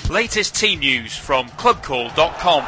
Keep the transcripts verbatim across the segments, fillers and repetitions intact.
Latest team news from club call dot com.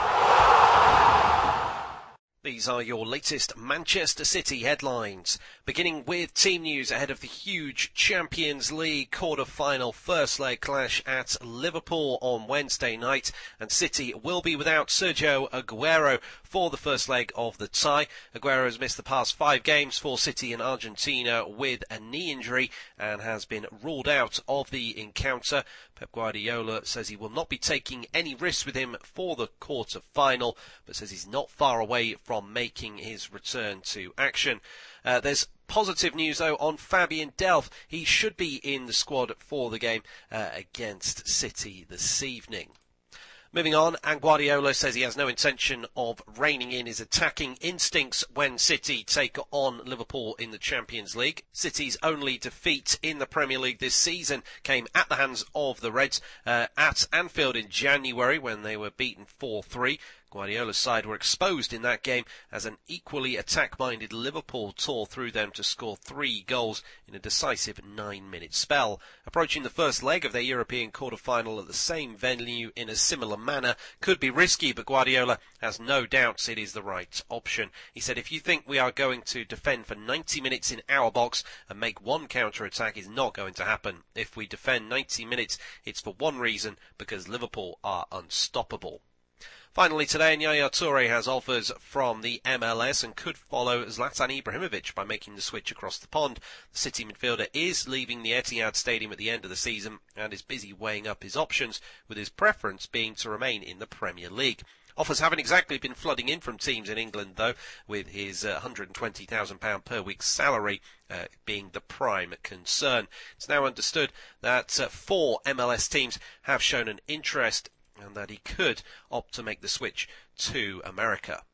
These are your latest Manchester City headlines. Beginning with team news ahead of the huge Champions League quarter-final first leg clash at Liverpool on Wednesday night, and City will be without Sergio Aguero for the first leg of the tie. Aguero has missed the past five games for City in Argentina with a knee injury and has been ruled out of the encounter. Pep Guardiola says he will not be taking any risks with him for the quarter-final, but says he's not far away from making his return to action. Uh, there's positive news, though, on Fabian Delph. He should be in the squad for the game uh, against City this evening. Moving on, and Guardiola says he has no intention of reining in his attacking instincts when City take on Liverpool in the Champions League. City's only defeat in the Premier League this season came at the hands of the Reds uh, at Anfield in January when they were beaten four three. Guardiola's side were exposed in that game as an equally attack-minded Liverpool tore through them to score three goals in a decisive nine-minute spell. Approaching the first leg of their European quarter-final at the same venue in a similar manner could be risky, but Guardiola has no doubts it is the right option. He said, "If you think we are going to defend for ninety minutes in our box and make one counter-attack, is not going to happen. If we defend ninety minutes, it's for one reason, because Liverpool are unstoppable." Finally today, Yaya Toure has offers from the M L S and could follow Zlatan Ibrahimovic by making the switch across the pond. The City midfielder is leaving the Etihad Stadium at the end of the season and is busy weighing up his options, with his preference being to remain in the Premier League. Offers haven't exactly been flooding in from teams in England, though, with his uh, one hundred twenty thousand pounds per week salary uh, being the prime concern. It's now understood that uh, four M L S teams have shown an interest and that he could opt to make the switch to America.